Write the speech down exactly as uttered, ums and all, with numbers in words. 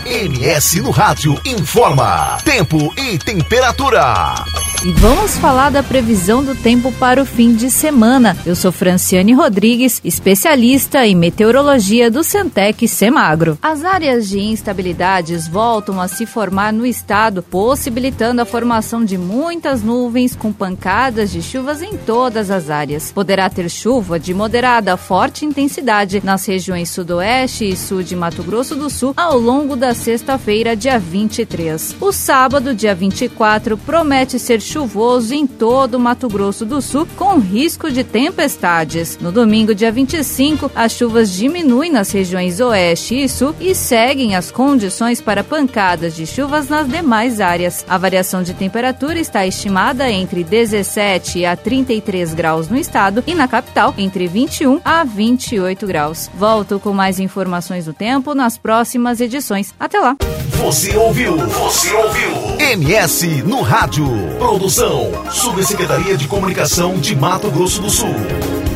M S no Rádio informa tempo e temperatura. E vamos falar da previsão do tempo para o fim de semana. Eu sou Franciane Rodrigues, especialista em meteorologia do Centec Semagro. As áreas de instabilidades voltam a se formar no estado, possibilitando a formação de muitas nuvens com pancadas de chuvas em todas as áreas. Poderá ter chuva de moderada a forte intensidade nas regiões sudoeste e sul de Mato Grosso do Sul ao longo da sexta-feira, dia vinte e três. O sábado, dia vinte e quatro, promete ser chuvoso em todo o Mato Grosso do Sul, com risco de tempestades. No domingo, dia vinte e cinco, as chuvas diminuem nas regiões oeste e sul e seguem as condições para pancadas de chuvas nas demais áreas. A variação de temperatura está estimada entre dezessete a trinta e três graus no estado e na capital entre vinte e um a vinte e oito graus. Volto com mais informações do tempo nas próximas edições. Até lá! Você ouviu? Você ouviu? M S no Rádio. Produção, Subsecretaria de Comunicação de Mato Grosso do Sul.